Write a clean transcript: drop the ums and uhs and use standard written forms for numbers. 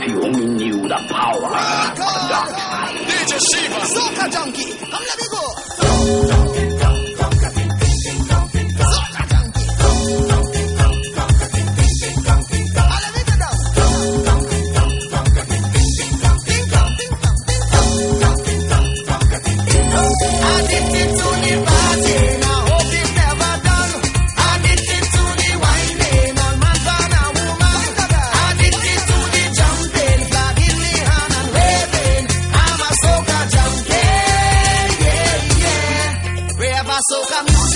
if you only knew the power of the dark side. DJ Shiva, Soca Junkie, come let me go. Soca music.